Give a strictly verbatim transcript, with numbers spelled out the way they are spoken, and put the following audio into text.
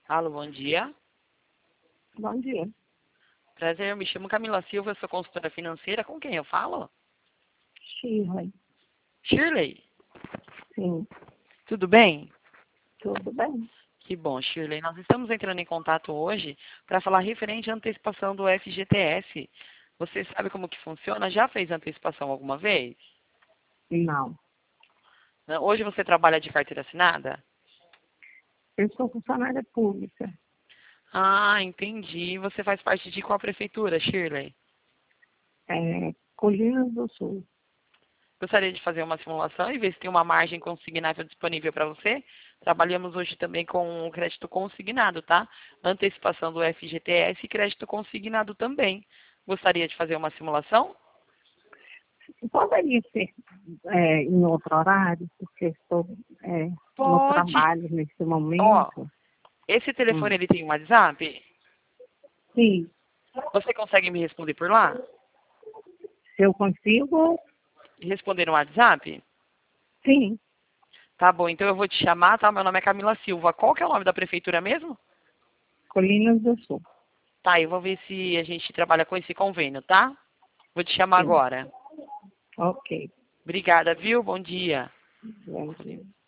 Alô, bom dia. Bom dia. Prazer, eu me chamo Camila Silva, eu sou consultora financeira. Com quem eu falo? Shirley. Shirley, Sim, tudo bem? tudo bem. Que bom, Shirley. Nós estamos entrando em contato hoje para falar referente à antecipação do F G T S. Você sabe como que funciona? Já fez antecipação alguma vez? Não. Não? Hoje você trabalha de carteira assinada? Eu sou funcionária pública. Ah, entendi. Você faz parte de qual prefeitura, Shirley? É, Colinas do Sul. Gostaria de fazer uma simulação e ver se tem uma margem consignável disponível para você. Trabalhamos hoje também com o crédito consignado, tá? Antecipação do F G T S e crédito consignado também. Gostaria de fazer uma simulação? Poderia ser é, em outro horário, porque estou é, no Pode. trabalho nesse Ó, momento. esse Hum. telefone ele tem um WhatsApp? Sim, Você consegue me responder por lá? se eu consigo, Responder no WhatsApp? sim, Tá bom, então eu vou te chamar, tá? Meu nome é Camila Silva. Qual que é o nome da prefeitura mesmo? Colinas do Sul. Tá, eu vou ver se a gente trabalha com esse convênio, tá? Vou te chamar Sim, agora. ok. Obrigada, viu? Bom dia. Bom dia.